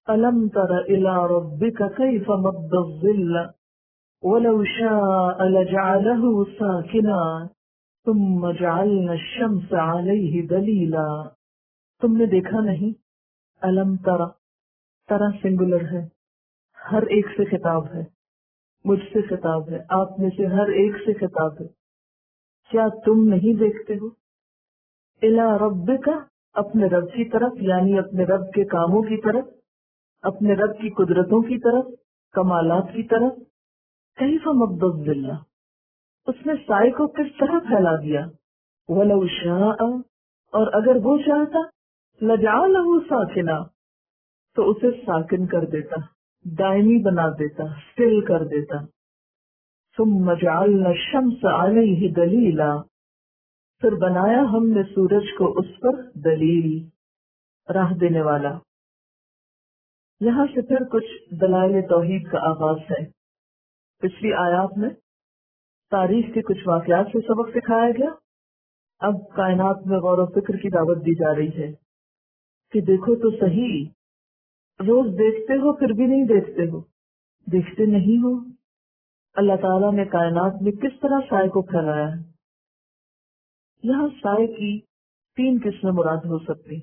الم تر الی ربک کیف مد الظل ولو شاء لجعله ساکنا ثم جعلنا الشمس علیہ دلیلا. تم نے دیکھا نہیں؟ الم ترا، ترا سنگولر ہے، ہر ایک سے خطاب ہے، مجھ سے خطاب ہے، آپ میں سے ہر ایک سے خطاب ہے. کیا تم نہیں دیکھتے ہو؟ الی ربک، اپنے رب کی طرف، یعنی اپنے رب کے کاموں کی طرف، اپنے رب کی قدرتوں کی طرف، کمالات کی طرف. کیف مد الظل، اس نے سائے کو کس طرح پھیلا دیا. ولو شاء، اور اگر وہ چاہتا، لجعلہ ساکنا، تو اسے ساکن کر دیتا، دائمی بنا دیتا، اسٹل کر دیتا. ثم جعلنا الشمس علیہ دلیلا، پھر بنایا ہم نے سورج کو اس پر دلیل، راہ دینے والا. یہاں سے پھر کچھ دلائل توحید کا آغاز ہے. پچھلی آیات میں تاریخ کے کچھ واقعات سے سبق سکھایا گیا. اب کائنات میں غور و فکر کی دعوت دی جا رہی ہے کہ دیکھو تو صحیح، روز دیکھتے ہو پھر بھی نہیں دیکھتے ہو، دیکھتے نہیں ہو اللہ تعالیٰ نے کائنات میں کس طرح سائے کو پھیلایا ہے. یہاں سائے کی 3 قسمیں مراد ہو سکتی.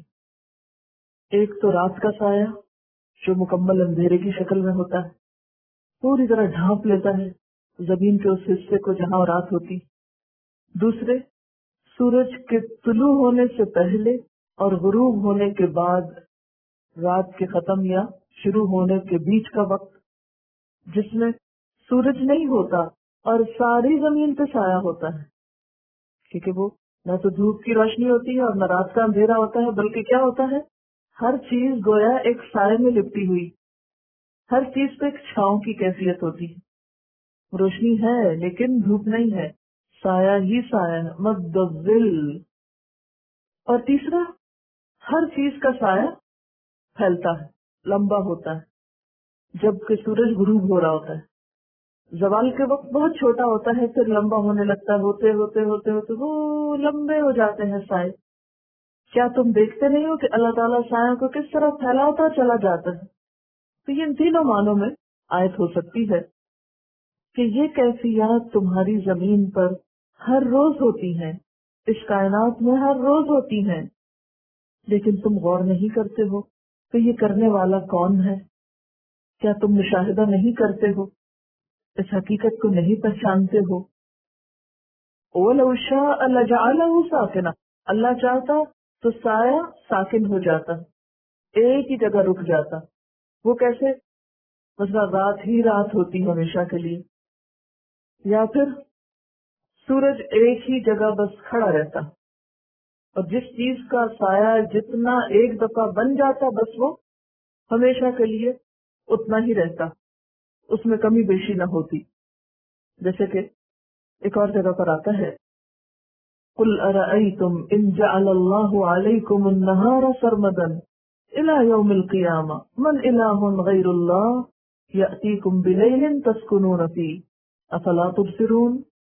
ایک تو رات کا سایہ جو مکمل اندھیرے کی شکل میں ہوتا ہے، پوری طرح ڈھانپ لیتا ہے زمین کے اس حصے کو جہاں رات ہوتی. دوسرے، سورج کے طلوع ہونے سے پہلے اور غروب ہونے کے بعد رات کے ختم یا شروع ہونے کے بیچ کا وقت، جس میں سورج نہیں ہوتا اور ساری زمین پہ سایہ ہوتا ہے، کیونکہ وہ نہ تو دھوپ کی روشنی ہوتی ہے اور نہ رات کا اندھیرا ہوتا ہے، بلکہ کیا ہوتا ہے، ہر چیز گویا ایک سائے میں لپٹی ہوئی، ہر چیز پہ ایک چھاؤں کی کیفیت ہوتی ہے. روشنی ہے لیکن دھوپ نہیں ہے، سایہ ہی سایہ ہے، مد الظل. اور تیسرا، ہر چیز کا سایہ پھیلتا ہے، لمبا ہوتا ہے جبکہ سورج غروب ہو رہا ہوتا ہے. زوال کے وقت بہت چھوٹا ہوتا ہے، پھر لمبا ہونے لگتا ہے، ہوتے ہوتے ہوتے ہوتے وہ لمبے ہو جاتے ہیں سائے. کیا تم دیکھتے نہیں ہو کہ اللہ تعالیٰ سایہ کو کس طرح پھیلاتا چلا جاتا ہے. تو یہ ان تینوں معنوں میں آیت ہو سکتی ہے کہ یہ کیفیات تمہاری زمین پر ہر روز ہوتی ہیں، اس کائنات میں ہر روز ہوتی ہیں، لیکن تم غور نہیں کرتے ہو کہ یہ کرنے والا کون ہے. کیا تم مشاہدہ نہیں کرتے ہو، اس حقیقت کو نہیں پہچانتے ہو. وَلَوْ شَاءَ لَجَعَلَهُ سَاكِنًا، اللہ چاہتا تو سایہ ساکن ہو جاتا، ایک ہی جگہ رک جاتا. وہ کیسے؟ مثلا رات ہی رات ہوتی ہمیشہ کے لیے، یا پھر سورج ایک ہی جگہ بس کھڑا رہتا، اور جس چیز کا سایہ جتنا ایک دفعہ بن جاتا بس وہ ہمیشہ کے لیے اتنا ہی رہتا، اس میں کمی بیشی نہ ہوتی. جیسے کہ ایک اور جگہ پر آتا ہے، قُلْ أَرَأَيْتُمْ إِنْ جَعَلَ اللَّهُ عَلَيْكُمُ النَّهَارَ سَرْمَدًا إِلَى يَوْمِ الْقِيَامَةِ مَنْ إِلَٰهٌ غَيْرُ اللَّهِ يَأْتِيكُمْ بِلَيْلٍ تَسْكُنُونَ فِيهِ أَفَلَا تُبْصِرُونَ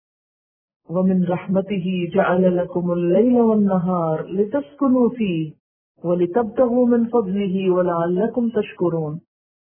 وَمِنْ رَحْمَتِهِ جَعَلَ لَكُمُ اللَّيْلَ وَالنَّهَارَ لِتَسْكُنُوا فِيهِ وَلِتَبْتَغُوا مِنْ فَضْلِهِ وَلَعَلَّكُمْ تَشْكُرُونَ.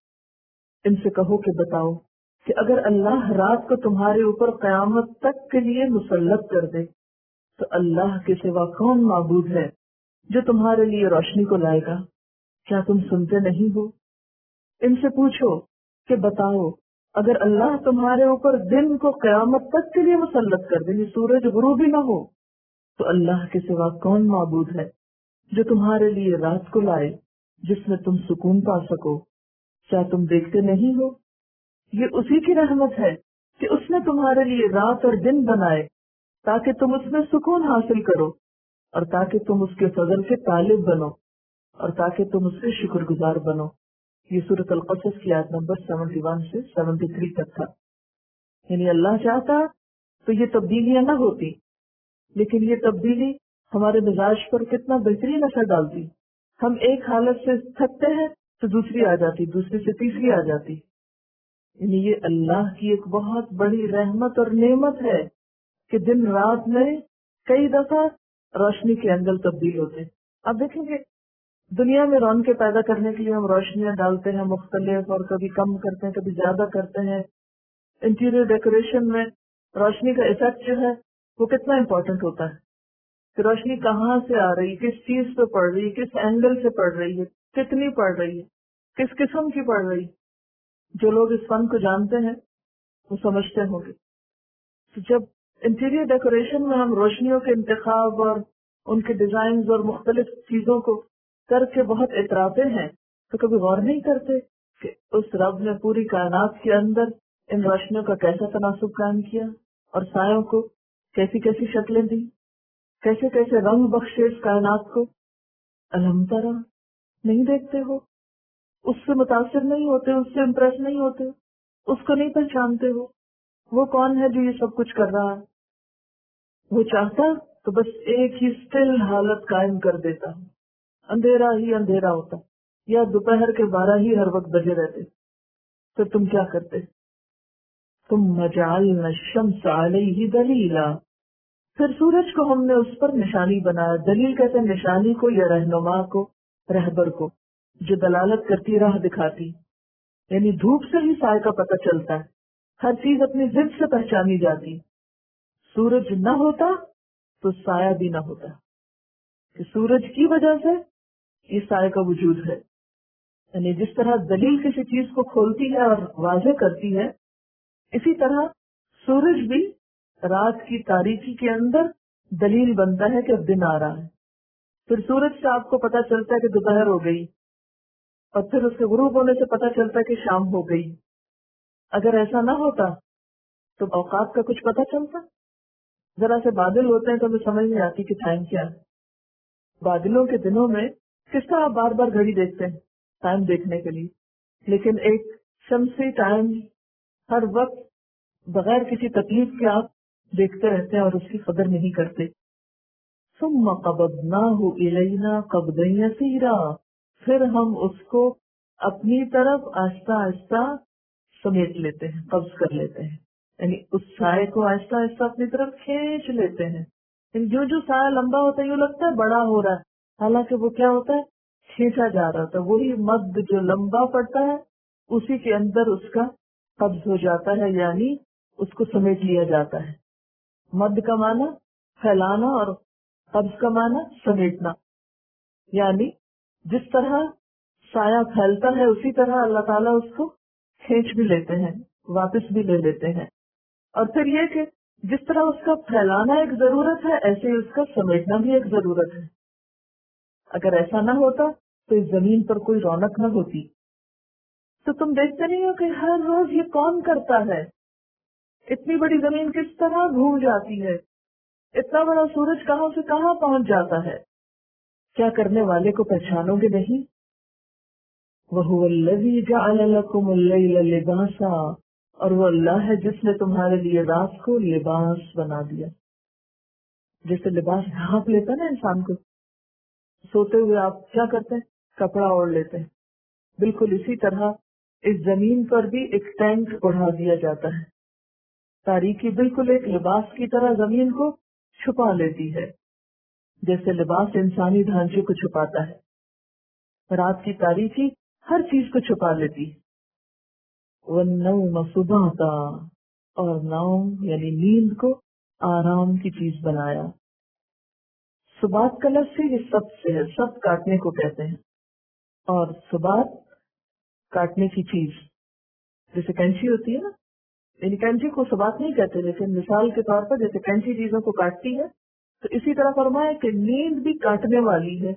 ان سے کہو کہ بتاؤ کہ اگر اللہ رات کو تمہارے اوپر قیامت تک کے لیے مسلط کر دے تو اللہ کے سوا کون معبود ہے جو تمہارے لیے روشنی کو لائے گا. کیا تم سنتے نہیں ہو؟ ان سے پوچھو کہ بتاؤ اگر اللہ تمہارے اوپر دن کو قیامت تک کے لیے مسلط کر دے، سورج غروب ہی نہ ہو، تو اللہ کے سوا کون معبود ہے جو تمہارے لیے رات کو لائے جس میں تم سکون پا سکو. کیا تم دیکھتے نہیں ہو؟ یہ اسی کی رحمت ہے کہ اس نے تمہارے لیے رات اور دن بنائے تاکہ تم اس میں سکون حاصل کرو، اور تاکہ تم اس کے فضل کے طالب بنو، اور تاکہ تم اس سے شکر گزار بنو. یہ سورۃ القصص کی آیت نمبر 71 سے 73 تک تھا. یعنی اللہ چاہتا تو یہ تبدیلیاں نہ ہوتی، لیکن یہ تبدیلی ہمارے مزاج پر کتنا بہترین اثر ڈالتی. ہم ایک حالت سے تھکتے ہیں تو دوسری آ جاتی، دوسری سے تیسری آ جاتی. یعنی یہ اللہ کی ایک بہت بڑی رحمت اور نعمت ہے کہ دن رات میں کئی دفعہ روشنی کے اینگل تبدیل ہوتے. آپ دیکھیں گے دنیا میں رونقیں پیدا کرنے کے لیے ہم روشنیاں ڈالتے ہیں مختلف، اور کبھی کم کرتے ہیں کبھی زیادہ کرتے ہیں. انٹیریئر ڈیکوریشن میں روشنی کا افیکٹ جو ہے وہ کتنا امپورٹنٹ ہوتا ہے کہ روشنی کہاں سے آ رہی، کس چیز پہ پڑ رہی، کس اینگل سے پڑ رہی ہے، کتنی پڑ رہی ہے، کس قسم کی پڑ رہی. جو لوگ اس فن کو جانتے ہیں وہ سمجھتے ہوں گے. تو جب انٹیریئر ڈیکوریشن میں ہم روشنیوں کے انتخاب اور ان کے ڈیزائنز اور مختلف چیزوں کو کر کے بہت اتراتے ہیں تو کبھی غور نہیں کرتے کہ اس رب نے پوری کائنات کے اندر ان روشنیوں کا کیسا تناسب قائم کیا اور سایوں کو کیسی کیسی شکلیں دی، کیسے کیسے رنگ بخشے اس کائنات کو. الحم ترا، نہیں دیکھتے ہو؟ اس سے متاثر نہیں ہوتے، اس سے امپریس نہیں ہوتے، اس کو نہیں پہچانتے ہو؟ وہ کون ہے جو یہ سب کچھ کر رہا ہے؟ وہ چاہتا تو بس ایک ہی اسٹل حالت قائم کر دیتا، اندھیرا ہی اندھیرا ہوتا، یا دوپہر کے 12 ہی ہر وقت بجے رہتے. تو تم کیا کرتے؟ ثم جعلنا الشمس علیہ دلیلا، پھر سورج کو ہم نے اس پر نشانی بنایا. دلیل کہتے ہیں نشانی کو یا رہنما کو، رہبر کو، جو دلالت کرتی، راہ دکھاتی. یعنی دھوپ سے ہی سائے کا پتہ چلتا ہے، ہر چیز اپنی ضد سے پہچانی جاتی. سورج نہ ہوتا تو سایہ بھی نہ ہوتا، کہ سورج کی وجہ سے یہ سائے کا وجود ہے. یعنی جس طرح دلیل کسی چیز کو کھولتی ہے اور واضح کرتی ہے، اسی طرح سورج بھی رات کی تاریکی کے اندر دلیل بنتا ہے کہ اب دن آ رہا ہے. پھر سورج سے آپ کو پتہ چلتا ہے کہ دوپہر ہو گئی، اور پھر اس کے غروب ہونے سے پتہ چلتا ہے کہ شام ہو گئی. اگر ایسا نہ ہوتا تو اوقات کا کچھ پتہ چلتا؟ ذرا سے بادل ہوتے ہیں تو ہمیں سمجھ نہیں آتی کہ ٹائم کیا ہے. بادلوں کے دنوں میں کس طرح آپ بار بار گھڑی دیکھتے ہیں ٹائم دیکھنے کے لیے، لیکن ایک شمسی ٹائم ہر وقت بغیر کسی تکلیف کے آپ دیکھتے رہتے ہیں اور اس کی قدر نہیں کرتے. ثم قبضناہ الینا قبضا یسیرا، پھر ہم اس کو اپنی طرف آہستہ آہستہ سمیٹ لیتے ہیں، قبض کر لیتے ہیں. یعنی اس سائے کو آہستہ آہستہ اپنی طرف کھینچ لیتے ہیں. یعنی جو جو سایہ لمبا ہوتا ہے یوں لگتا ہے بڑا ہو رہا ہے، حالانکہ وہ کیا ہوتا ہے، کھینچا جا رہا تھا. وہی مد جو لمبا پڑتا ہے اسی کے اندر اس کا قبض ہو جاتا ہے، یعنی اس کو سمیٹ لیا جاتا ہے. مد کا معنی پھیلانا اور قبض کا معنی سمیٹنا. یعنی جس طرح سایہ پھیلتا ہے اسی طرح اللہ تعالیٰ اس کو کھینچ بھی لیتے ہیں، واپس بھی لے لیتے ہیں. اور پھر یہ کہ جس طرح اس کا پھیلانا ایک ضرورت ہے، ایسے ہی اس کا سمیٹنا بھی ایک ضرورت ہے. اگر ایسا نہ ہوتا تو اس زمین پر کوئی رونق نہ ہوتی. تو تم دیکھتے نہیں ہو کہ ہر روز یہ کون کرتا ہے؟ اتنی بڑی زمین کس طرح گھوم جاتی ہے، اتنا بڑا سورج کہاں سے کہاں پہنچ جاتا ہے. کیا کرنے والے کو پہچانو گے نہیں؟ وَهُوَ الَّذِي جَعَلَ لَكُمُ اللَّيْلَ لِبَاسًا، اور وہ اللہ ہے جس نے تمہارے لیے رات کو لباس بنا دیا. جیسے لباس ڈھانپ لیتا نا انسان کو، سوتے ہوئے آپ کیا کرتے ہیں، کپڑا اوڑھ لیتے ہیں. بالکل اسی طرح اس زمین پر بھی ایک ٹینک اڑا دیا جاتا ہے. تاریکی بالکل ایک لباس کی طرح زمین کو چھپا لیتی ہے، جیسے لباس انسانی ڈھانچے کو چھپاتا ہے. رات کی تاریکی ہر چیز کو چھپا لیتی. وَالنَّوْمَ سُبَاتًا، اور نوم یعنی نیند کو آرام کی چیز بنایا. سبات کا لفظ یہ سب سے ہے، سب کاٹنے کو کہتے ہیں، اور سبات کاٹنے کی چیز، جیسے کینچی ہوتی ہے نا، یعنی کینچی کو سبات نہیں کہتے، لیکن مثال کے طور پر جیسے کینچی چیزوں کو کاٹتی ہے تو اسی طرح فرمایا کہ نیند بھی کاٹنے والی ہے.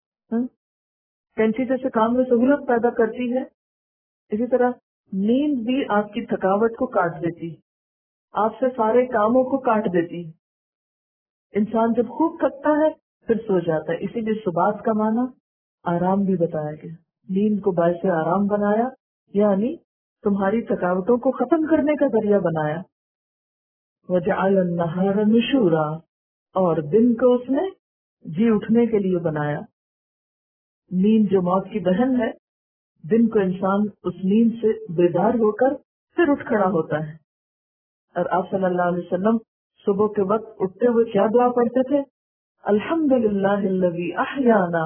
کینچی جیسے کام میں سہولت پیدا کرتی ہے، اسی طرح نیند بھی آپ کی تھکاوٹ کو کاٹ دیتی، آپ سے سارے کاموں کو کاٹ دیتی. انسان جب خوب تھکتا ہے پھر سو جاتا ہے، اسی لیے سبات کا معنی آرام بھی بتایا گیا. نیند کو باعث آرام بنایا، یعنی تمہاری تھکاوٹوں کو ختم کرنے کا ذریعہ بنایا. وَجَعَلَ النَّهَارَ نُشُورًا، اور دن کو اس نے جی اٹھنے کے لیے بنایا. نیند جو موت کی بہن ہے، دن کو انسان اس نیند سے بیدار ہو کر پھر اٹھ کھڑا ہوتا ہے. اور آپ صلی اللہ علیہ وسلم صبح کے وقت اٹھتے ہوئے کیا دعا پڑھتے تھے؟ الحمدللہ الذی احیانا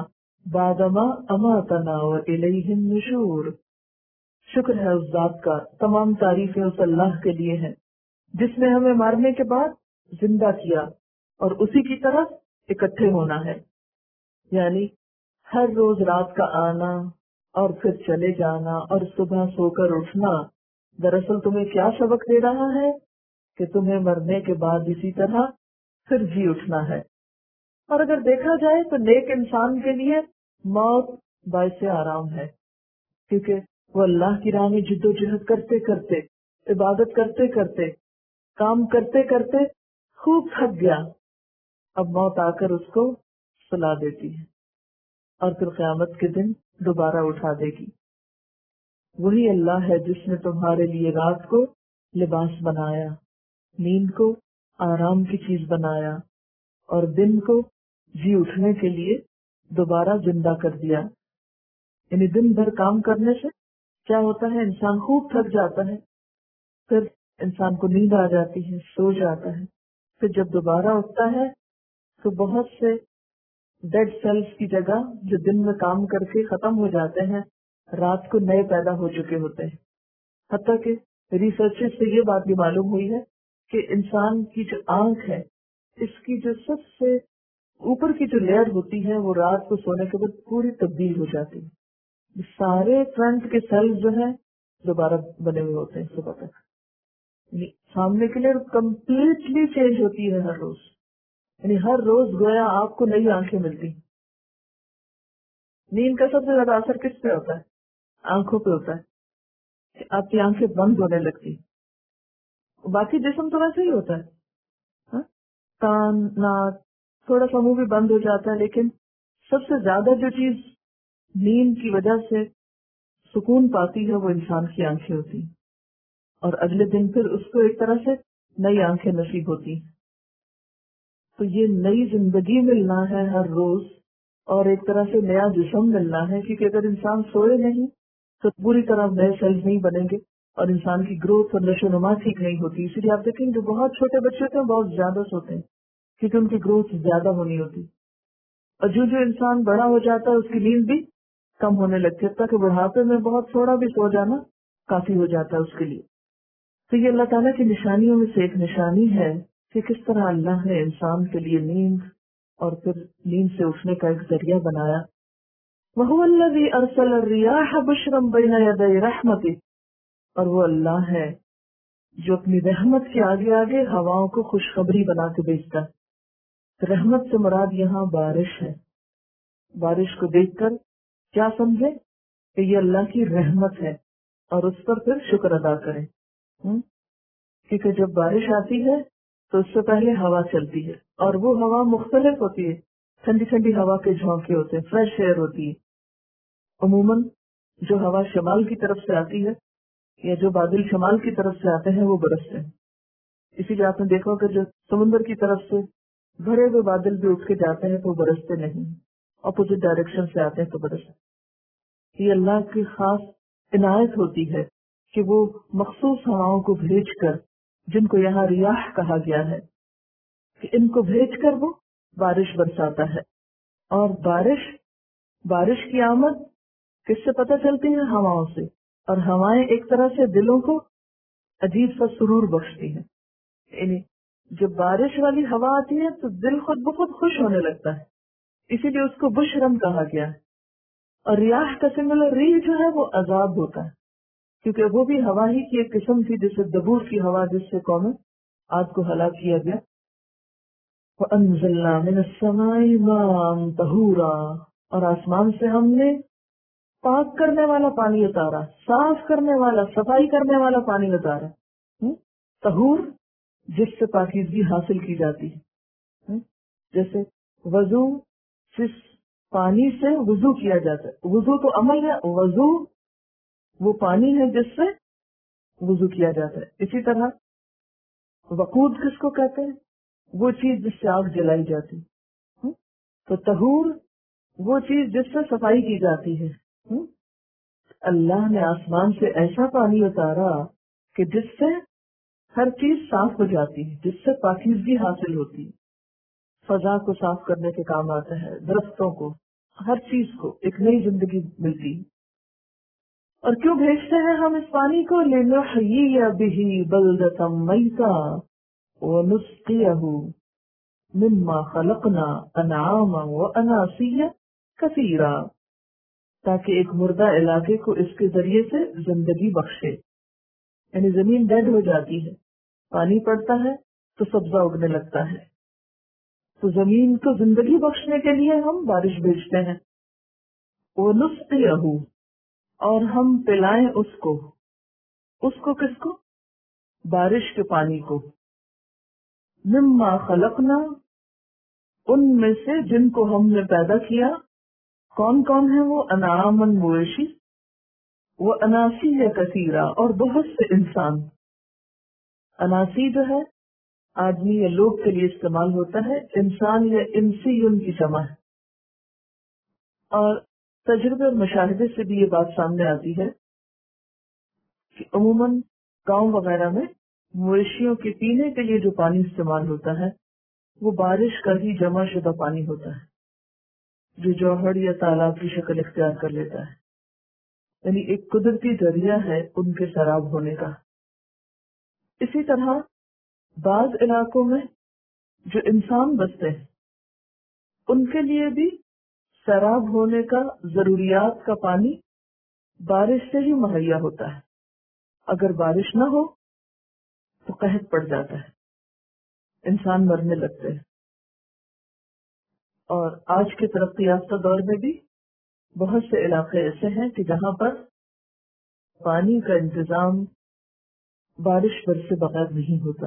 بعدما اماتنا والیہ النشور. شکر ہے اس ذات کا، تمام تعریفیں اس اللہ کے لیے ہیں جس نے ہمیں مارنے کے بعد زندہ کیا اور اسی کی طرف اکٹھے ہونا ہے. یعنی ہر روز رات کا آنا اور پھر چلے جانا اور صبح سو کر اٹھنا دراصل تمہیں کیا سبق دے رہا ہے کہ تمہیں مرنے کے بعد اسی طرح پھر جی اٹھنا ہے. اور اگر دیکھا جائے تو نیک انسان کے لیے موت باعث آرام ہے، کیونکہ وہ اللہ کی راہ میں جد و جہد کرتے کرتے، عبادت کرتے کرتے، کام کرتے کرتے خوب تھک گیا. اب موت آ کر اس کو سلا دیتی ہے اور پھر قیامت کے دن دوبارہ اٹھا دے گی. وہی اللہ ہے جس نے تمہارے لیے رات کو لباس بنایا، نیند کو آرام کی چیز بنایا اور دن کو جی اٹھنے کے لیے دوبارہ زندہ کر دیا. یعنی دن بھر کام کرنے سے کیا ہوتا ہے، انسان خوب تھک جاتا ہے، پھر انسان کو نیند آ جاتی ہے، سو جاتا ہے. پھر جب دوبارہ اٹھتا ہے تو بہت سے ڈیڈ سیلز کی جگہ جو دن میں کام کر کے ختم ہو جاتے ہیں رات کو نئے پیدا ہو چکے ہوتے ہیں. حتیٰ کہ ریسرچ سے یہ بات بھی معلوم ہوئی ہے کہ انسان کی جو آنکھ ہے اس کی جو سب سے اوپر کی جو لیئر ہوتی ہے وہ رات کو سونے کے بعد پوری تبدیل ہو جاتی ہے. سارے فرنٹ کے سیلز جو ہیں دوبارہ بنے ہوئے ہوتے ہیں صبح تک. سامنے کے لیے کمپلیٹلی چینج ہوتی ہے ہر روز. یعنی ہر روز گویا آپ کو نئی آنکھیں ملتی. نیند کا سب سے زیادہ اثر کس پہ ہوتا ہے؟ آنکھوں پہ ہوتا ہے. آپ کی آنکھیں بند ہونے لگتی. باقی جسم تو ویسے ہی ہوتا ہے، ہاں؟ کان، ناک، تھوڑا سا منہ بھی بند ہو جاتا ہے، لیکن سب سے زیادہ جو چیز نیند کی وجہ سے سکون پاتی ہے وہ انسان کی آنکھیں ہوتی ہیں. اور اگلے دن پھر اس کو ایک طرح سے نئی آنکھیں نصیب ہوتی ہیں. تو یہ نئی زندگی ملنا ہے ہر روز اور ایک طرح سے نیا جسم ملنا ہے، کیونکہ اگر انسان سوئے نہیں تو پوری طرح نئے سیلز نہیں بنیں گے اور انسان کی گروتھ اور نشو و نما ٹھیک نہیں ہوتی. اسی لیے آپ دیکھیں جو بہت چھوٹے بچے ہوتے ہیں بہت زیادہ سوتے ہیں کیونکہ ان کی گروتھ زیادہ ہونی ہوتی. اور جو انسان بڑا ہو جاتا ہے اس کی نیند بھی کم ہونے لگتی ہے، تاکہ بڑھاپے میں بہت تھوڑا بھی سو جانا کافی ہو جاتا ہے اس کے لیے. تو یہ اللہ تعالیٰ کی نشانیوں میں سے ایک نشانی ہے کہ کس طرح اللہ نے انسان کے لیے نیند اور پھر نیند سے اٹھنے کا ایک ذریعہ بنایا. وَهُوَ الَّذِي أَرْسَلَ الرِّيَاحَ بُشْرًا بَيْنَ يَدَيْ رَحْمَتِهِ، اور وہ اللہ ہے جو اپنی رحمت کے آگے آگے ہواؤں کو خوشخبری بنا کے بھیجتا ہے. رحمت سے مراد یہاں بارش ہے. بارش کو دیکھ کر کیا سمجھے کہ یہ اللہ کی رحمت ہے اور اس پر پھر شکر ادا کریں. کیونکہ جب بارش آتی ہے تو اس سے پہلے ہوا چلتی ہے اور وہ ہوا مختلف ہوتی ہے. ٹھنڈی ٹھنڈی ہوا کے جھونکے ہوتے ہیں، فریش ایئر ہوتی ہے. عموماً جو ہوا شمال کی طرف سے آتی ہے یا جو بادل شمال کی طرف سے آتے ہیں وہ برستے ہیں. اسی لیے آپ نے دیکھا کہ جو سمندر کی طرف سے بھرے ہوئے بادل بھی اٹھ کے جاتے ہیں تو وہ برستے نہیں، اپوزٹ ڈائریکشن سے آتے ہیں تو برستے. یہ اللہ کی خاص عنایت ہوتی ہے کہ وہ مخصوص ہواؤں کو بھیج کر، جن کو یہاں ریاح کہا گیا ہے، کہ ان کو بھیج کر وہ بارش برساتا ہے. اور بارش کی آمد کس سے پتہ چلتی ہے؟ ہواؤں سے. اور ہوائیں ایک طرح سے دلوں کو عجیب سا سرور بخشتی ہیں. یعنی جب بارش والی ہوا آتی ہے تو دل خود بخود خوش ہونے لگتا ہے، اسی لیے اس کو بشرن کہا گیا ہے. اور ریاح کا سنگولر ریح جو ہے وہ عذاب ہوتا ہے، کیونکہ وہ بھی ہوا ہی کی ایک قسم تھی، جسے دبور کی ہوا جس سے قوم عاد کو ہلاک کیا گیا. وَأَنزَلْنَا مِنَ السَّمَاءِ مَاءً طَهُورًا، اور آسمان سے ہم نے پاک کرنے والا پانی اتارا، صاف کرنے والا، صفائی کرنے والا پانی اتارا. طہور جس سے پاکیزگی حاصل کی جاتی ہے. جیسے وضو، جس پانی سے وضو کیا جاتا ہے. وضو تو عمل ہے، وضو وہ پانی ہے جس سے وضو کیا جاتا ہے. اسی طرح وقود کس کو کہتے ہیں؟ وہ چیز جس سے آگ جلائی جاتی. تو طہور وہ چیز جس سے صفائی کی جاتی ہے. اللہ نے آسمان سے ایسا پانی اتارا کہ جس سے ہر چیز صاف ہو جاتی ہے، جس سے پاکیزگی حاصل ہوتی ہے. فضا کو صاف کرنے کے کام آتا ہے، درختوں کو، ہر چیز کو ایک نئی زندگی ملتی. اور کیوں بھیجتے ہیں ہم اس پانی کو؟ لِنُحْيِيَ بِهِ بَلْدَةً مَيْتًا وَنُسْقِيَهُ مِمَّا خَلَقْنَا أَنْعَامًا وَأَنَاسِيَّ كَثِيرًا، تاکہ ایک مردہ علاقے کو اس کے ذریعے سے زندگی بخشے. یعنی زمین ڈیڈ ہو جاتی ہے، پانی پڑتا ہے تو سبزہ اگنے لگتا ہے. تو زمین کو زندگی بخشنے کے لیے ہم بارش بھیجتے ہیں. وَنُسْقِيَهُ، اور ہم پلائیں اس کو. اس کو کس کو؟ بارش کے پانی کو. مما خلقنا، ان میں سے جن کو ہم نے پیدا کیا. کون کون ہیں وہ؟ انعاماً، مویشی، وہ اناسی ہے کثیرہ، اور بہت سے انسان. اناسی جو ہے آدمی یا لوگ کے لیے استعمال ہوتا ہے، انسان یا انسی ان کی جمع ہے. اور تجربے اور مشاہدے سے بھی یہ بات سامنے آتی ہے کہ عموماً گاؤں وغیرہ میں مویشیوں کے پینے کے لیے جو پانی استعمال ہوتا ہے وہ بارش کا ہی جمع شدہ پانی ہوتا ہے، جو جوہر یا تالاب کی شکل اختیار کر لیتا ہے. یعنی ایک قدرتی ذریعہ ہے ان کے سیراب ہونے کا. اسی طرح بعض علاقوں میں جو انسان بستے ہیں ان کے لیے بھی سیراب ہونے کا ضروریات کا پانی بارش سے ہی مہیا ہوتا ہے. اگر بارش نہ ہو تو قحط پڑ جاتا ہے، انسان مرنے لگتے ہیں. اور آج کے ترقی یافتہ دور میں بھی بہت سے علاقے ایسے ہیں کہ جہاں پر پانی کا انتظام بارش برسے بغیر نہیں ہوتا.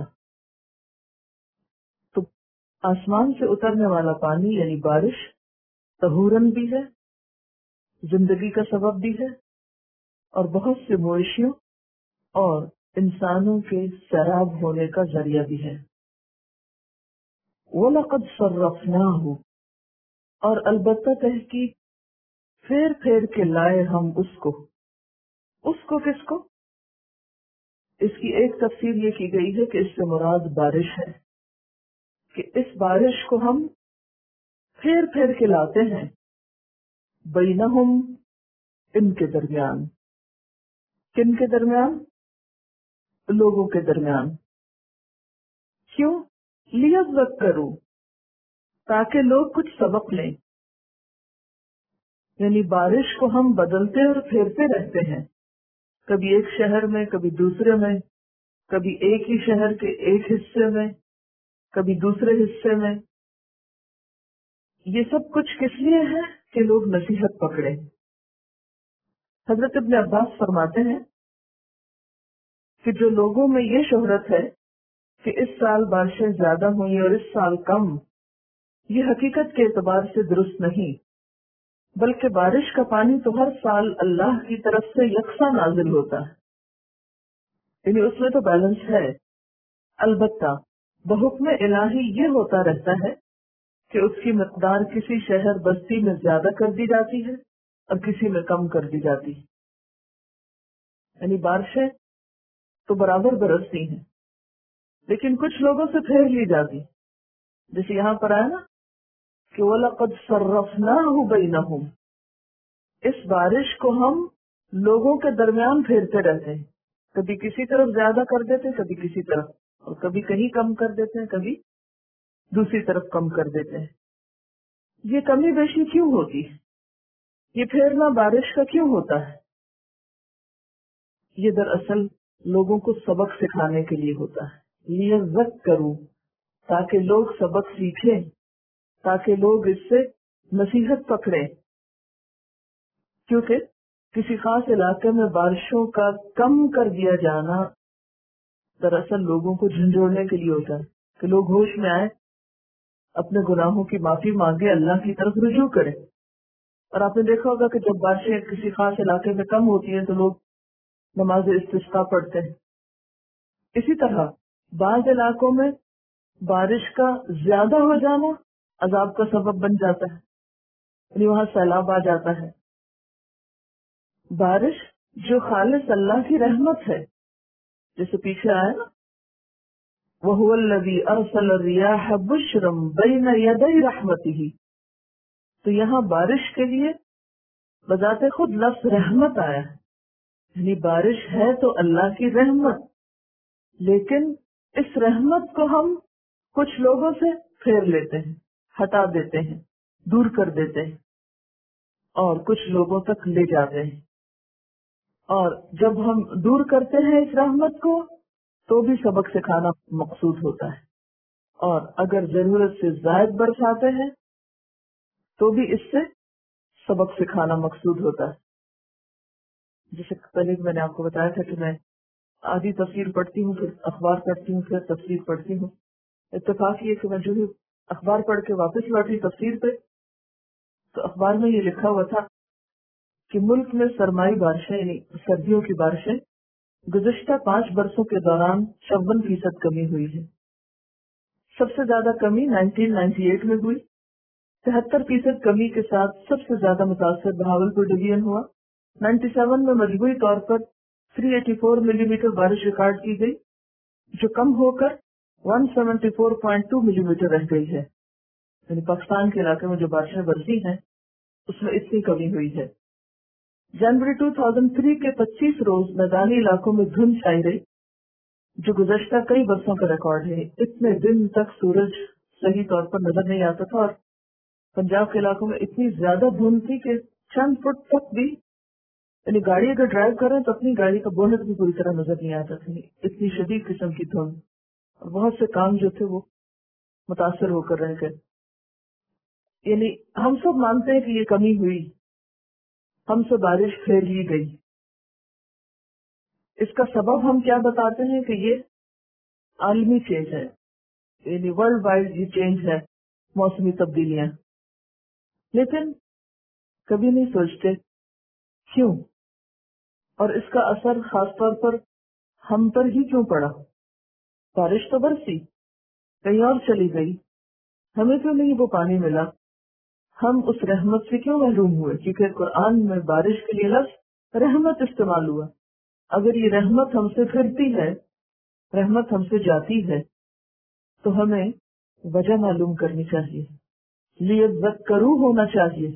تو آسمان سے اترنے والا پانی یعنی بارش طہورن بھی ہے، زندگی کا سبب بھی ہے، اور بہت سے مویشیوں اور انسانوں کے سیراب ہونے کا ذریعہ بھی ہے. وَلَقَدْ صَرَّفْنَاهُ، اور البتہ تحقیق پھیر پھیر کے لائے ہم اس کو. اس کو کس کو؟ اس کی ایک تفسیر یہ کی گئی ہے کہ اس سے مراد بارش ہے، کہ اس بارش کو ہم پھیر پھیر کے لاتے ہیں. بینہم، ان کے درمیان. کن کے درمیان؟ لوگوں کے درمیان. کیوں؟ لیذکروا، تاکہ لوگ کچھ سبق لیں. یعنی بارش کو ہم بدلتے اور پھیرتے رہتے ہیں، کبھی ایک شہر میں، کبھی دوسرے میں، کبھی ایک ہی شہر کے ایک حصے میں، کبھی دوسرے حصے میں. یہ سب کچھ کس لیے ہے؟ کہ لوگ نصیحت پکڑے. حضرت ابن عباس فرماتے ہیں کہ جو لوگوں میں یہ شہرت ہے کہ اس سال بارشیں زیادہ ہوئی اور اس سال کم، یہ حقیقت کے اعتبار سے درست نہیں، بلکہ بارش کا پانی تو ہر سال اللہ کی طرف سے یکساں نازل ہوتا ہے. یعنی اس میں تو بیلنس ہے. البتہ بحکم الہی یہ ہوتا رہتا ہے کہ اس کی مقدار کسی شہر بستی میں زیادہ کر دی جاتی ہے اور کسی میں کم کر دی جاتی ہے. یعنی بارشیں تو برابر برستی ہیں لیکن کچھ لوگوں سے پھیر لی جاتی، جیسے یہاں پر آیا نا کہ وَلَقَدْ صَرَّفْنَاهُ بَيْنَهُمْ، اس بارش کو ہم لوگوں کے درمیان پھیرتے رہتے ہیں. کبھی کسی طرف زیادہ کر دیتے، کبھی کسی طرف، اور کبھی کہیں کم کر دیتے ہیں، کبھی دوسری طرف کم کر دیتے ہیں. یہ کمی بیشی کیوں ہوتی ہے؟ یہ پھیرنا بارش کا کیوں ہوتا ہے؟ یہ دراصل لوگوں کو سبق سکھانے کے لیے ہوتا ہے. لیذکروا، تاکہ لوگ سبق سیکھیں، تاکہ لوگ اس سے نصیحت پکڑیں. کیونکہ کسی خاص علاقے میں بارشوں کا کم کر دیا جانا دراصل لوگوں کو جھنجھوڑنے کے لیے ہوتا ہے کہ لوگ ہوش میں آئے، اپنے گناہوں کی معافی مانگے، اللہ کی طرف رجوع کریں. اور آپ نے دیکھا ہوگا کہ جب بارشیں کسی خاص علاقے میں کم ہوتی ہیں تو لوگ نماز استسقاء پڑھتے ہیں. اسی طرح بعض علاقوں میں بارش کا زیادہ ہو جانا عذاب کا سبب بن جاتا ہے، یعنی وہاں سیلاب آ جاتا ہے. بارش جو خالص اللہ کی رحمت ہے، جیسے پیچھے آیا نا وَهُوَ الَّذِي أَرْسَلَ الرِّيَاحَ بُشْرًا بَيْنَ يَدَيْ رَحْمَتِهِ، تو یہاں بارش کے لیے بذات خود لفظ رحمت آیا ہے، یعنی بارش ہے تو اللہ کی رحمت، لیکن اس رحمت کو ہم کچھ لوگوں سے پھیر لیتے ہیں، ہٹا دیتے ہیں، دور کر دیتے ہیں اور کچھ لوگوں تک لے جاتے ہیں. اور جب ہم دور کرتے ہیں اس رحمت کو تو بھی سبق سکھانا مقصود ہوتا ہے، اور اگر ضرورت سے زائد برساتے ہیں تو بھی اس سے سبق سکھانا مقصود ہوتا ہے. جیسے پہلے میں نے آپ کو بتایا تھا کہ میں آدھی تفسیر پڑھتی ہوں، پھر اخبار پڑھتی ہوں، پھر تفسیر پڑھتی ہوں. اتفاق یہ کہ میں جو ہی اخبار پڑھ کے واپس لوٹی تفسیر پہ، تو اخبار میں یہ لکھا ہوا تھا کہ ملک میں سرمائی بارشیں یعنی سردیوں کی بارشیں گزشتہ 5 برسوں کے دوران 54% کمی ہوئی ہے. سب سے زیادہ کمی 1998 میں ہوئی. 73% کمی کے ساتھ سب سے زیادہ متاثر بہاولپور ڈویژن ہوا. 97 میں مجموعی طور پر 384 ملی میٹر بارش ریکارڈ کی گئی، جو کم ہو کر 174.2 ملی میٹر رہ گئی ہے. یعنی پاکستان کے علاقے میں جو بارشیں برسی ہیں اس میں اتنی کمی ہوئی ہے. جنوری 2003 کے 25 روز میدانی علاقوں میں دھند چھائی رہی، جو گزشتہ کئی برسوں کا ریکارڈ ہے. اتنے دن تک سورج صحیح طور پر نظر نہیں آتا تھا، اور پنجاب کے علاقوں میں اتنی زیادہ دھند تھی کہ چند فٹ تک بھی، یعنی گاڑی اگر ڈرائیو کریں تو اپنی گاڑی کا بونٹ بھی پوری طرح نظر نہیں آتا تھا. اتنی شدید قسم کی دھند، اور بہت سے کام جو تھے وہ متاثر ہو کر رہ گئے. یعنی ہم سب مانتے ہیں کہ یہ کمی ہوئی، ہم سے بارش پھیر لی گئی. اس کا سبب ہم کیا بتاتے ہیں کہ یہ عالمی چینج ہے، یعنی ورلڈ وائڈ یہ چینج ہے، موسمی تبدیلیاں. لیکن کبھی نہیں سوچتے کیوں، اور اس کا اثر خاص طور پر ہم پر ہی کیوں پڑا. بارش تو برسی، کہیں اور چلی گئی، ہمیں کیوں نہیں وہ پانی ملا؟ ہم اس رحمت سے کیوں محروم ہوئے؟ کیونکہ قرآن میں بارش کے لیے لفظ رحمت استعمال ہوا. اگر یہ رحمت ہم سے پھرتی ہے، رحمت ہم سے جاتی ہے، تو ہمیں وجہ معلوم کرنی چاہیے، لیذکروا ہونا چاہیے.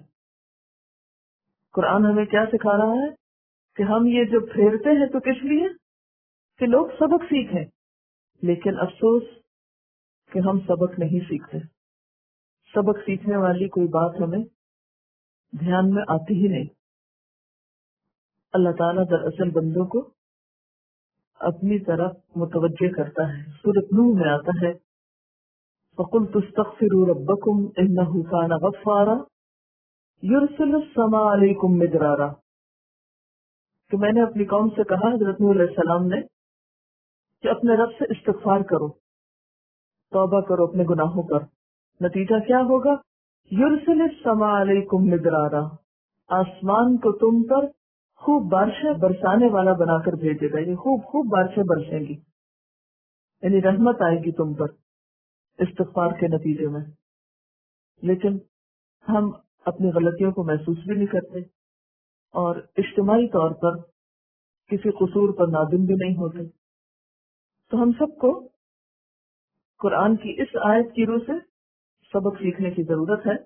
قرآن ہمیں کیا سکھا رہا ہے کہ ہم یہ جو پھیرتے ہیں تو کس لیے؟ کہ لوگ سبق سیکھیں. لیکن افسوس کہ ہم سبق نہیں سیکھتے. سبق سیکھنے والی کوئی بات ہمیں دھیان میں آتی ہی نہیں. اللہ تعالیٰ دراصل بندوں کو اپنی طرف متوجہ کرتا ہے. سورۃ نوح میں آتا ہے فَقُلْتُ اسْتَغْفِرُوا رَبَّكُمْ إِنَّهُ كَانَ غَفَّارًا يُرْسِلُ السَّمَاءَ عَلَيْكُمْ مِدْرَارًا، کہ میں نے اپنی قوم سے کہا، حضرت نوح علیہ السلام نے، کہ اپنے رب سے استغفار کرو، توبہ کرو اپنے گناہوں پر. نتیجہ کیا ہوگا؟ یرسل السماء علیکم مدرارا، آسمان کو تم پر خوب بارشیں برسانے والا بنا کر بھیجے گا. یہ خوب خوب بارشیں برسیں گی، یعنی رحمت آئے گی تم پر استغفار کے نتیجے میں. لیکن ہم اپنی غلطیوں کو محسوس بھی نہیں کرتے، اور اجتماعی طور پر کسی قصور پر نادم بھی نہیں ہوتے. تو ہم سب کو قرآن کی اس آیت کی روح سے سبق سیکھنے کی ضرورت ہے.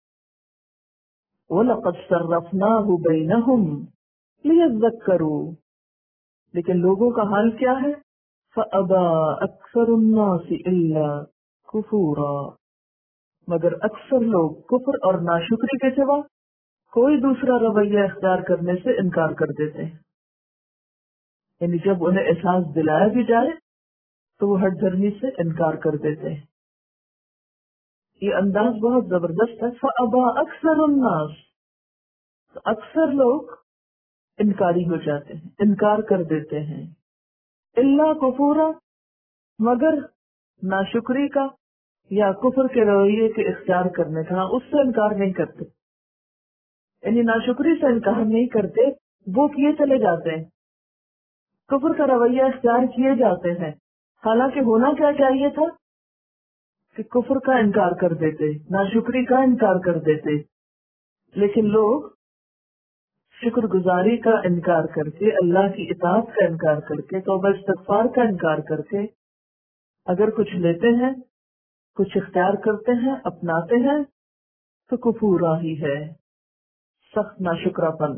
وَلَقَدْ صَرَّفْنَاهُ بَيْنَهُمْ لِيَذَّكَّرُوا، لیکن لوگوں کا حال کیا ہے؟ فَأَبَى أَكْثَرُ النَّاسِ إِلَّا كُفُورًا، مگر اکثر لوگ کفر اور ناشکری کے سوا کوئی دوسرا رویہ اختیار کرنے سے انکار کر دیتے ہیں. یعنی جب انہیں احساس دلایا بھی جائے تو وہ ہٹ دھرمی سے انکار کر دیتے ہیں. یہ انداز بہت زبردست ہے. فَأَبَى أَكْثَرُ النَّاسِ، تو اکثر لوگ انکاری ہو جاتے ہیں، انکار کر دیتے ہیں. إِلَّا كُفُورًا، مگر ناشکری کا یا کفر کے رویے کے اختیار کرنے کا، اس سے انکار نہیں کرتے. یعنی ناشکری سے انکار نہیں کرتے، وہ کیے چلے جاتے ہیں، کفر کا رویہ اختیار کیے جاتے ہیں. حالانکہ ہونا کیا چاہیے تھا کہ کفر کا انکار کر دیتے، ناشکری کا انکار کر دیتے. لیکن لوگ شکر گزاری کا انکار کر کے، اللہ کی اطاعت کا انکار کر کے، توبہ استغفار کا انکار کر کے اگر کچھ لیتے ہیں، کچھ اختیار کرتے ہیں، اپناتے ہیں، تو کفورا ہی ہے، سخت ناشکراپن۔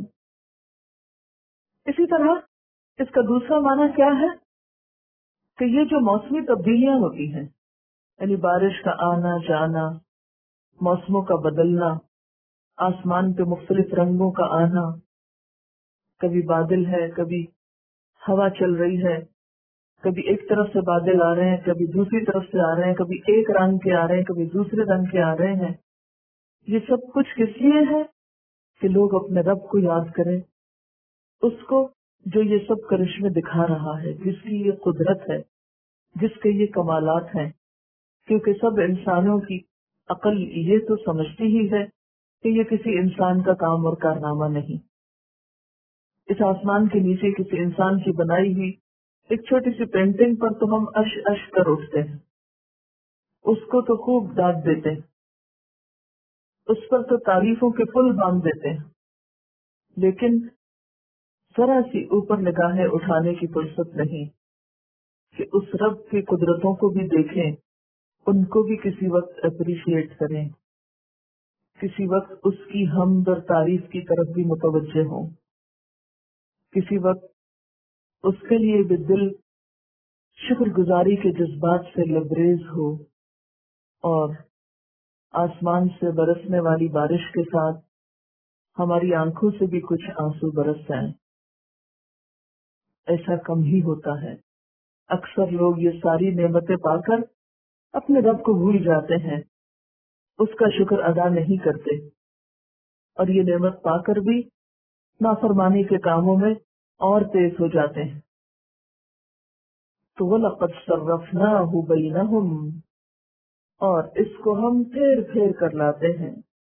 اسی طرح اس کا دوسرا معنی کیا ہے کہ یہ جو موسمی تبدیلیاں ہوتی ہیں، یعنی بارش کا آنا جانا، موسموں کا بدلنا، آسمان پہ مختلف رنگوں کا آنا، کبھی بادل ہے، کبھی ہوا چل رہی ہے، کبھی ایک طرف سے بادل آ رہے ہیں، کبھی دوسری طرف سے آ رہے ہیں، کبھی ایک رنگ کے آ رہے ہیں، کبھی دوسرے رنگ کے آ رہے ہیں۔ یہ سب کچھ کس لیے ہے کہ لوگ اپنے رب کو یاد کریں، اس کو جو یہ سب کرشمے دکھا رہا ہے، جس کی یہ قدرت ہے، جس کے یہ کمالات ہیں۔ کیونکہ سب انسانوں کی عقل یہ تو سمجھتی ہی ہے کہ یہ کسی انسان کا کام اور کارنامہ نہیں۔ اس آسمان کے نیچے کسی انسان کی بنائی ہوئی ایک چھوٹی سی پینٹنگ پر تو ہم اش اش کر اٹھتے ہیں، اس کو تو خوب ڈانٹ دیتے ہیں، اس پر تو تعریفوں کے پل باندھ دیتے ہیں، لیکن ذرا سی اوپر نگاہیں اٹھانے کی فرصت نہیں کہ اس رب کی قدرتوں کو بھی دیکھیں، ان کو بھی کسی وقت اپریشیٹ کریں، کسی وقت اس کی حمد اور تعریف کی طرف بھی متوجہ ہوں، کسی وقت اس کے لیے بھی دل شکر گزاری کے جذبات سے لبریز ہو، اور آسمان سے برسنے والی بارش کے ساتھ ہماری آنکھوں سے بھی کچھ آنسو برس جائیں۔ ایسا کم ہی ہوتا ہے، اکثر لوگ یہ ساری نعمتیں پا کر اپنے رب کو بھول جاتے ہیں، اس کا شکر ادا نہیں کرتے، اور یہ نعمت پا کر بھی نافرمانی کے کاموں میں اور تیز ہو جاتے ہیں۔ تو وَلَقَدْ صَرَّفْنَاهُ بَيْنَهُمْ، اور اس کو ہم پھیر پھیر کر لاتے ہیں۔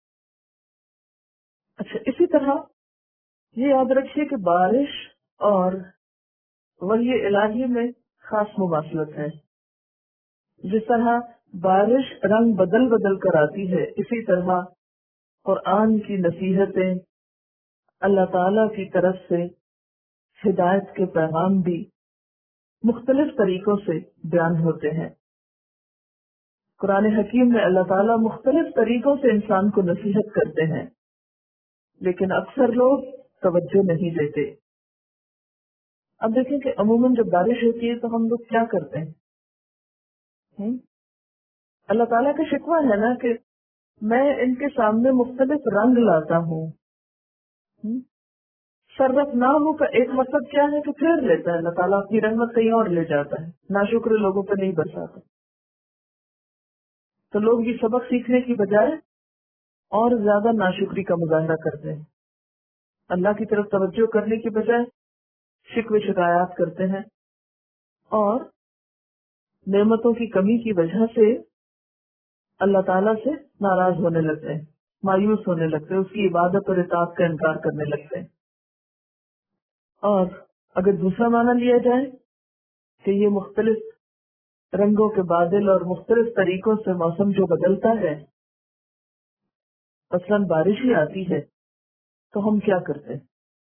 اچھا، اسی طرح یہ یاد رکھیے کہ بارش اور وحی الہی میں خاص مماثلت ہے۔ جس طرح بارش رنگ بدل بدل کر آتی ہے، اسی طرح قرآن کی نصیحتیں، اللہ تعالی کی طرف سے ہدایت کے پیغام بھی مختلف طریقوں سے بیان ہوتے ہیں۔ قرآن حکیم میں اللہ تعالیٰ مختلف طریقوں سے انسان کو نصیحت کرتے ہیں، لیکن اکثر لوگ توجہ نہیں دیتے۔ اب دیکھیں کہ عموماً جب بارش ہوتی ہے تو ہم لوگ کیا کرتے ہیں؟ اللہ تعالیٰ کا شکوہ ہے نا کہ میں ان کے سامنے مختلف رنگ لاتا ہوں۔ صرف نہ ہو کا ایک مطلب کیا ہے کہ پھیر لیتا ہے اللہ تعالیٰ، اپنی رحمت کہیں اور لے جاتا ہے، ناشکر لوگوں پہ نہیں برساتا۔ تو لوگ یہ سبق سیکھنے کی بجائے اور زیادہ ناشکری کا مظاہرہ کرتے ہیں، اللہ کی طرف توجہ کرنے کی بجائے شکوے شکایات کرتے ہیں، اور نعمتوں کی کمی کی وجہ سے اللہ تعالیٰ سے ناراض ہونے لگتے ہیں، مایوس ہونے لگتے ہیں، اس کی عبادت اور اطاعت کا انکار کرنے لگتے ہیں۔ اور اگر دوسرا معنی لیا جائے کہ یہ مختلف رنگوں کے بادل اور مختلف طریقوں سے موسم جو بدلتا ہے، مثلاً بارش ہی آتی ہے تو ہم کیا کرتے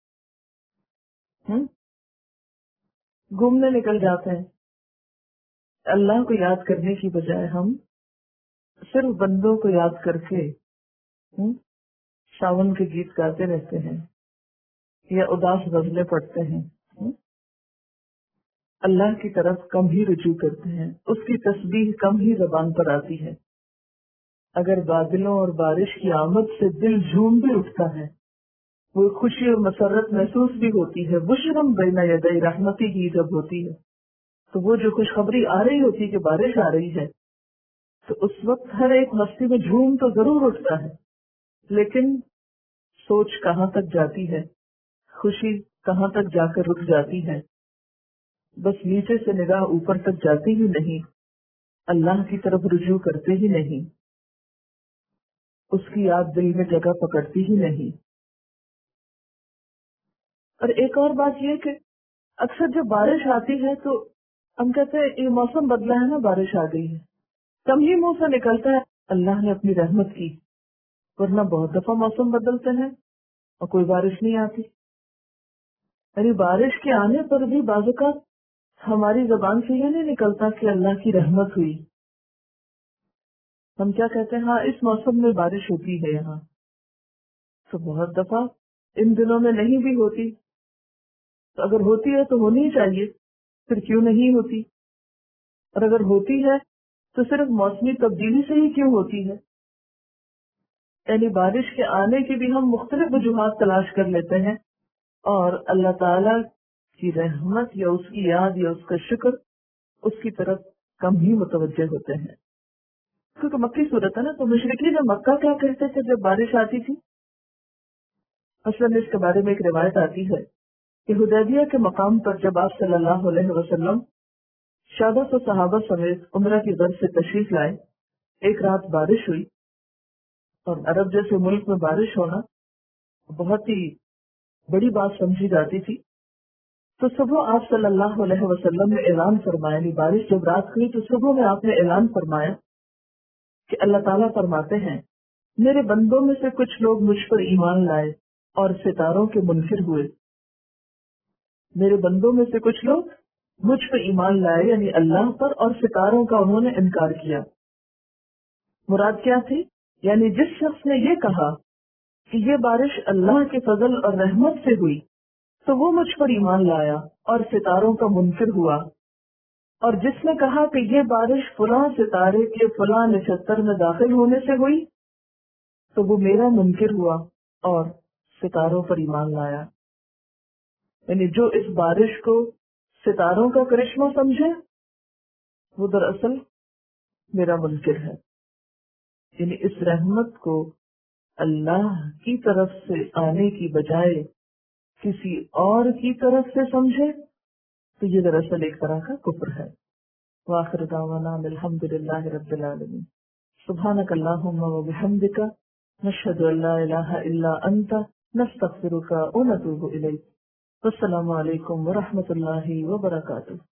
ہیں؟ گھومنے نکل جاتے ہیں۔ اللہ کو یاد کرنے کی بجائے ہم صرف بندوں کو یاد کر کے ساون کے گیت گاتے رہتے ہیں یا اداس غزلیں پڑھتے ہیں، اللہ کی طرف کم ہی رجوع کرتے ہیں، اس کی تسبیح کم ہی زبان پر آتی ہے۔ اگر بادلوں اور بارش کی آمد سے دل جھوم بھی اٹھتا ہے، وہ خوشی اور مسرت محسوس بھی ہوتی ہے، بشرم بین یدی رحمتی ہی جب ہوتی ہے، تو وہ جو خوشخبری آ رہی ہوتی ہے کہ بارش آ رہی ہے، تو اس وقت ہر ایک مستی میں جھوم تو ضرور اٹھتا ہے، لیکن سوچ کہاں تک جاتی ہے، خوشی کہاں تک جا کر رک جاتی ہے، بس نیچے سے نگاہ اوپر تک جاتی ہی نہیں، اللہ کی طرف رجوع کرتے ہی نہیں، اس کی یاد دل میں جگہ پکڑتی ہی نہیں۔ اور ایک اور بات یہ کہ اکثر جب بارش آتی ہے تو ہم کہتے ہیں یہ موسم بدلا ہے نا، بارش آ گئی ہے، کم ہی منہ سے نکلتا ہے اللہ نے اپنی رحمت کی، ورنہ بہت دفعہ موسم بدلتے ہیں اور کوئی بارش نہیں آتی۔ یعنی بارش کے آنے پر بھی بعض اوقات ہماری زبان سے یہ نہیں نکلتا کہ اللہ کی رحمت ہوئی، ہم کیا کہتے ہیں، ہاں اس موسم میں بارش ہوتی ہے یہاں، تو بہت دفعہ ان دنوں میں نہیں بھی ہوتی، تو اگر ہوتی ہے تو ہونی ہی چاہیے، پھر کیوں نہیں ہوتی؟ اور اگر ہوتی ہے تو صرف موسمی تبدیلی سے ہی کیوں ہوتی ہے؟ یعنی بارش کے آنے کی بھی ہم مختلف وجوہات تلاش کر لیتے ہیں، اور اللہ تعالی کی رحمت یا اس کی یاد یا اس کا شکر، اس کی طرف کم ہی متوجہ ہوتے ہیں، کیونکہ مکی صورت ہے نا۔ تو مشرکین مکہ کیا کہتے تھے جب بارش آتی تھی؟ اصل میں اس کے بارے میں ایک روایت آتی ہے کہ حدیبیہ کے مقام پر جب آپ صلی اللہ علیہ وسلم 1400 صحابہ سمیت عمرہ کی غرض سے تشریف لائے، ایک رات بارش ہوئی، اور عرب جیسے ملک میں بارش ہونا بہت ہی بڑی بات سمجھی جاتی تھی۔ تو صبح آپ صلی اللہ علیہ وسلم نے اعلان فرمایا، یعنی بارش جب رات ہوئی تو صبح میں آپ نے اعلان فرمایا کہ اللہ تعالیٰ فرماتے ہیں، میرے بندوں میں سے کچھ لوگ مجھ پر ایمان لائے اور ستاروں کے منکر ہوئے۔ میرے بندوں میں سے کچھ لوگ مجھ پر ایمان لائے، یعنی اللہ پر، اور ستاروں کا انہوں نے انکار کیا۔ مراد کیا تھی؟ یعنی جس شخص نے یہ کہا کہ یہ بارش اللہ کے فضل اور رحمت سے ہوئی، تو وہ مجھ پر ایمان لایا اور ستاروں کا منکر ہوا، اور جس نے کہا کہ یہ بارش فلاں ستارے کے فلاں نچھتر میں داخل ہونے سے ہوئی، تو وہ میرا منکر ہوا اور ستاروں پر ایمان لایا۔ یعنی جو اس بارش کو ستاروں کا کرشمہ سمجھے، وہ دراصل میرا منکر ہے۔ یعنی اس رحمت کو اللہ کی طرف سے آنے کی بجائے کسی اور کی طرف سے سمجھے، تو یہ دراصل ایک طرح کا کفر ہے۔ وآخر دعوانا الحمد للہ رب العالمین۔ سبحانک اللہم و بحمدک، نشہد ان لا الہ الا انت، نستغفرک و نتوب الیک۔ السلام علیکم ورحمۃ اللہ وبرکاتہ۔